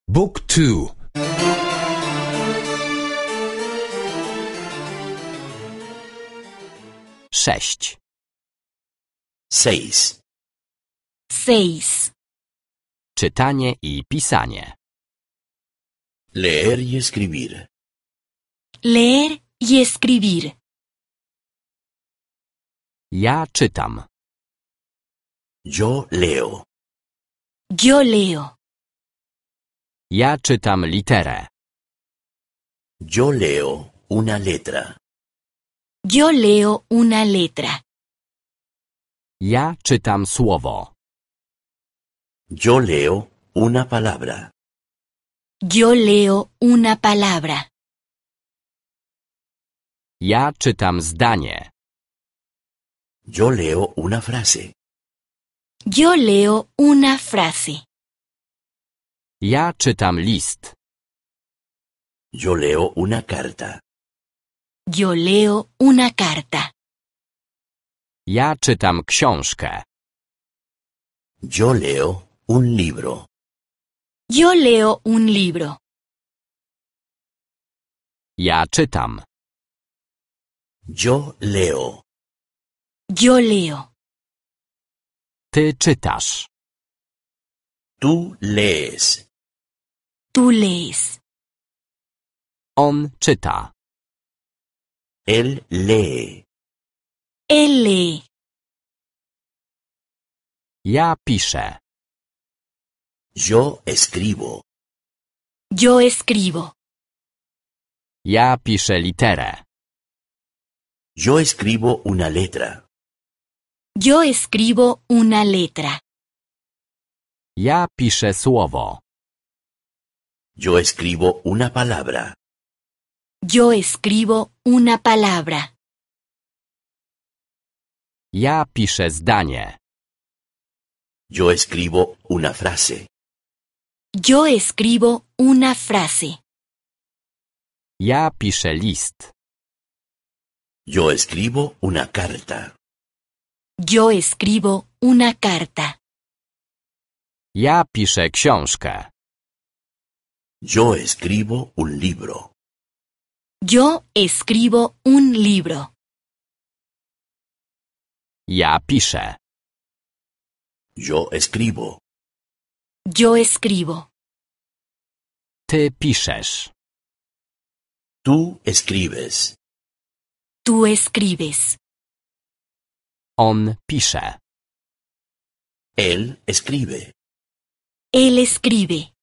Book 2. 6. 6. 6. Czytanie i pisanie. Leer y escribir. Leer y escribir. Ja czytam. Yo leo. Yo leo. Ja czytam literę. Yo leo una letra. Yo leo una letra. Ja czytam słowo. Yo leo una palabra. Yo leo una palabra. Ja czytam zdanie. Yo leo una frase. Yo leo una frase. Ja czytam list. Yo leo una carta. Yo leo una carta. Ja czytam książkę. Yo leo un libro. Yo leo un libro. Ja czytam. Yo leo. Yo leo. Ty czytasz. Tú lees. Tú lees. On czyta. Él lee. Él lee. Ja piszę. Yo escribo. Yo escribo. Ja piszę literę. Yo escribo una letra. Yo escribo una letra. Ja piszę słowo. Yo escribo una palabra. Yo escribo una palabra. Ja piszę zdanie. Yo escribo una frase. Yo escribo una frase. Ja piszę list. Yo escribo una carta. Yo escribo una carta. Ja piszę książkę. Yo escribo un libro. Yo escribo un libro. Ja piszę. Yo escribo. Yo escribo. Ty piszesz. Tú escribes. Tú escribes. On pisze. Él escribe. Él escribe.